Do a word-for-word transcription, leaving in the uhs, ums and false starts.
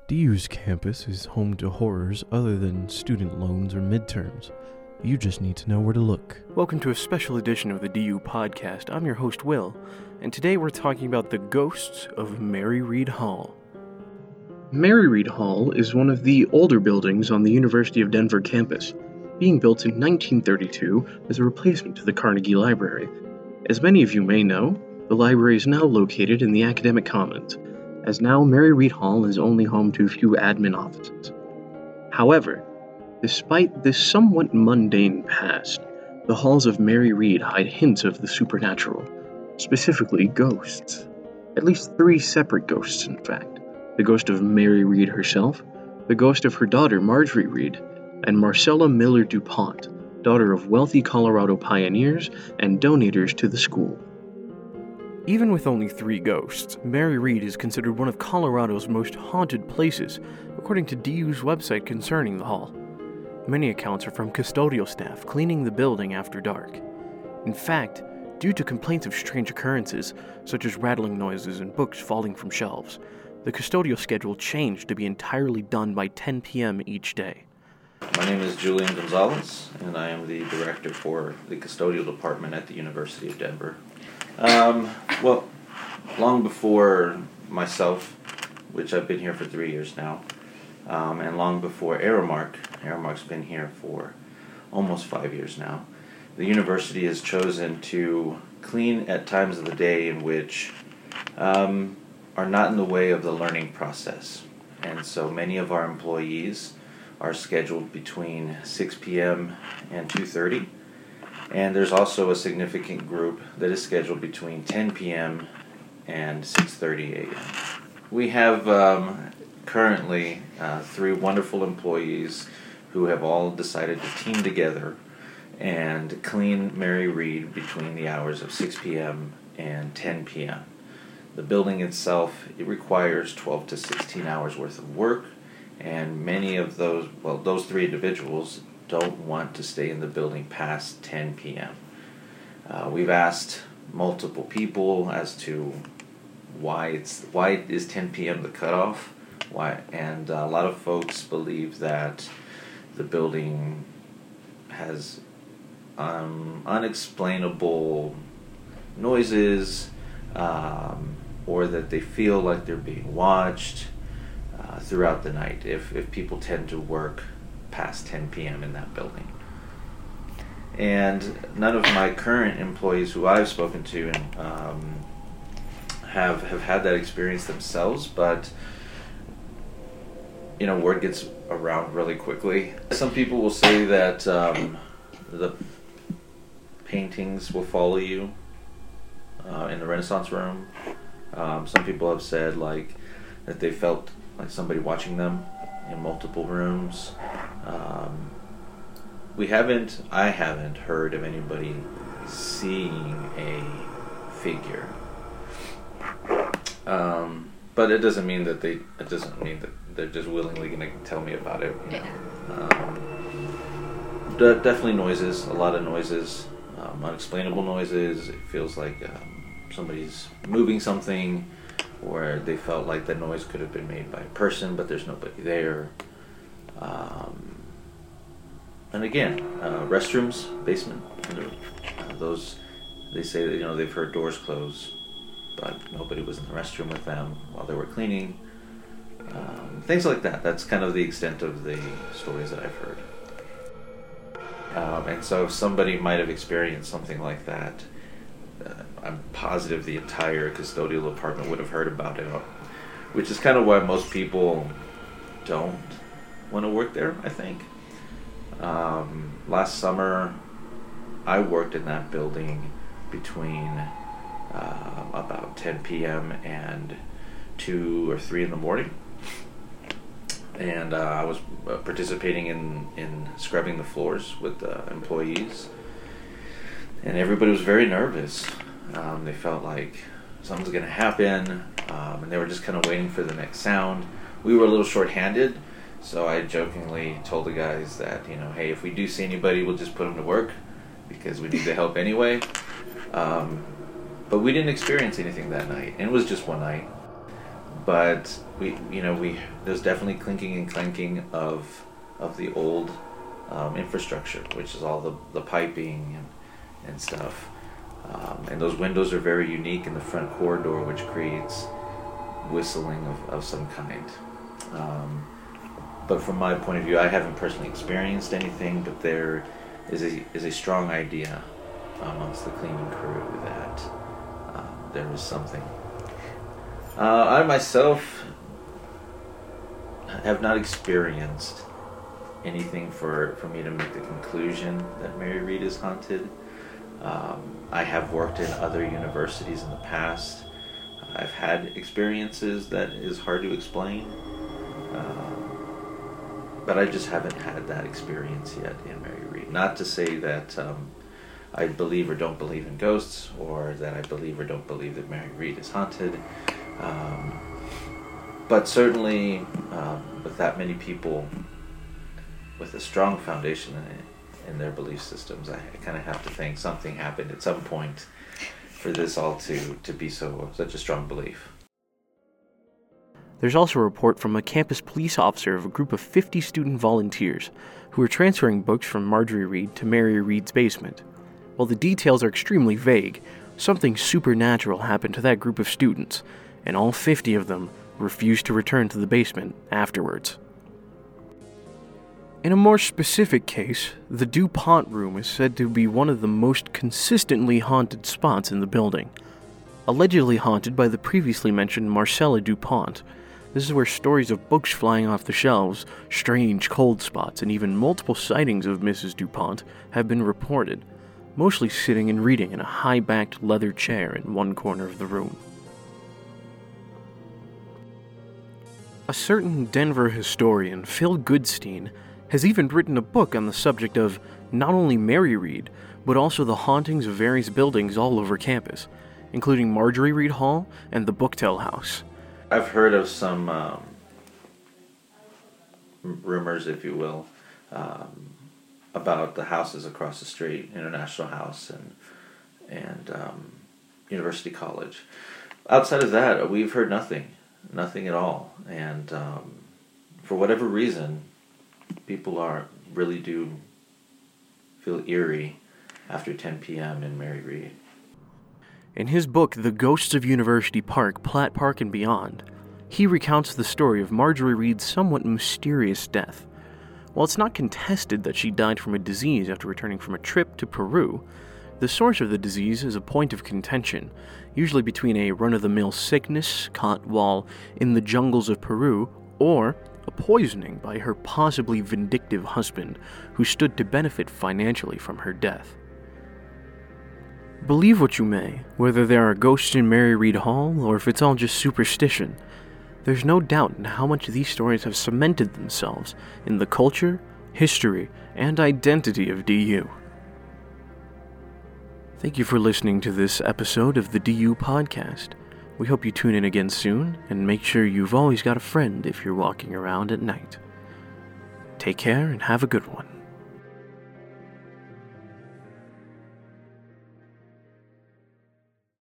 D U's campus is home to horrors other than student loans or midterms. You just need to know where to look. Welcome to a special edition of the D U podcast. I'm your host, Will, and today we're talking about the ghosts of Mary Read Hall. Mary Read Hall is one of the older buildings on the University of Denver campus, being built in nineteen thirty-two as a replacement to the Carnegie Library. As many of you may know, the library is now located in the Academic Commons, as now Mary Read Hall is only home to a few admin offices. However, despite this somewhat mundane past, the halls of Mary Read hide hints of the supernatural, specifically ghosts. At least three separate ghosts, in fact. The ghost of Mary Read herself, the ghost of her daughter Marjorie Read, and Marcella Miller DuPont, daughter of wealthy Colorado pioneers and donators to the school. Even with only three ghosts, Mary Read is considered one of Colorado's most haunted places, according to D U's website concerning the hall. Many accounts are from custodial staff cleaning the building after dark. In fact, due to complaints of strange occurrences, such as rattling noises and books falling from shelves, the custodial schedule changed to be entirely done by ten p.m. each day. My name is Julian Gonzalez, and I am the director for the custodial department at the University of Denver. Um, well, long before myself, which I've been here for three years now, um, and long before Aramark, Aramark's been here for almost five years now, the university has chosen to clean at times of the day in which um, are not in the way of the learning process. And so many of our employees are scheduled between six p.m. and two thirty. And there's also a significant group that is scheduled between ten p.m. and six thirty a.m. We have um, currently uh, three wonderful employees who have all decided to team together and clean Mary Read between the hours of six p.m. and ten p.m. The building itself, it requires twelve to sixteen hours worth of work, and many of those, well, those three individuals don't want to stay in the building past ten p.m. Uh, we've asked multiple people as to why it's why is ten p.m. the cutoff, why, and uh, a lot of folks believe that the building has um, unexplainable noises, um, or that they feel like they're being watched uh, throughout the night if if people tend to work past ten p.m. in that building. And none of my current employees who I've spoken to um, have have had that experience themselves, but you know, word gets around really quickly. Some people will say that um, the paintings will follow you uh, in the Renaissance room. Um, some people have said like that they felt like somebody watching them in multiple rooms. Um, we haven't, I haven't heard of anybody seeing a figure. Um, but it doesn't mean that they, it doesn't mean that they're just willingly going to tell me about it. You know? um, de- definitely noises, a lot of noises, um, unexplainable noises. It feels like um, somebody's moving something, or they felt like the noise could have been made by a person, but there's nobody there. Um, and again, uh, restrooms, basement, uh, those, they say that, you know, they've heard doors close, but nobody was in the restroom with them while they were cleaning. Um, things like that. That's kind of the extent of the stories that I've heard. Um, and so if somebody might have experienced something like that, uh, I'm positive the entire custodial department would have heard about it, which is kind of why most people don't want to work there, I think. Um, last summer, I worked in that building between uh, about ten p.m. and two or three in the morning. And uh, I was uh, participating in, in scrubbing the floors with uh, employees. And everybody was very nervous. Um, they felt like something's going to happen, um, and they were just kind of waiting for the next sound. We were a little short-handed, so I jokingly told the guys that, you know, hey, if we do see anybody, we'll just put them to work because we need the help anyway. Um, but we didn't experience anything that night, and it was just one night. but we, you know, we there's definitely clinking and clanking of of the old um, infrastructure, which is all the the piping and and stuff. Um, and those windows are very unique in the front corridor, which creates whistling of, of some kind. Um, but from my point of view, I haven't personally experienced anything, but there is a is a strong idea amongst the cleaning crew that um, there is something. Uh, I myself have not experienced anything for, for me to make the conclusion that Mary Read is haunted. Um, I have worked in other universities in the past. I've had experiences that is hard to explain, um, but I just haven't had that experience yet in Mary Read. Not to say that um, I believe or don't believe in ghosts, or that I believe or don't believe that Mary Read is haunted, um, but certainly um, with that many people with a strong foundation in it, in their belief systems, I, I kind of have to think something happened at some point for this all to, to be so such a strong belief. There's also a report from a campus police officer of a group of fifty student volunteers who were transferring books from Marjorie Reed to Mary Read's basement. While the details are extremely vague, something supernatural happened to that group of students, and all fifty of them refused to return to the basement afterwards. In a more specific case, the DuPont room is said to be one of the most consistently haunted spots in the building. Allegedly haunted by the previously mentioned Marcella DuPont, this is where stories of books flying off the shelves, strange cold spots, and even multiple sightings of Missus DuPont have been reported, mostly sitting and reading in a high-backed leather chair in one corner of the room. A certain Denver historian, Phil Goodstein, has even written a book on the subject of not only Mary Read, but also the hauntings of various buildings all over campus, including Marjorie Reed Hall and the Booktel House. I've heard of some um, rumors, if you will, um, about the houses across the street, International House and and um, University College. Outside of that, we've heard nothing, nothing at all. And um, for whatever reason, people are really do feel eerie after ten p.m. in Mary Read. In his book, The Ghosts of University Park, Platt Park and Beyond, he recounts the story of Marjorie Reed's somewhat mysterious death. While it's not contested that she died from a disease after returning from a trip to Peru, the source of the disease is a point of contention, usually between a run-of-the-mill sickness caught while in the jungles of Peru, or a poisoning by her possibly vindictive husband, who stood to benefit financially from her death. Believe what you may, whether there are ghosts in Mary Read Hall or if it's all just superstition, there's no doubt in how much these stories have cemented themselves in the culture, history, and identity of D U. Thank you for listening to this episode of the D U Podcast. We hope you tune in again soon, and make sure you've always got a friend if you're walking around at night. Take care and have a good one.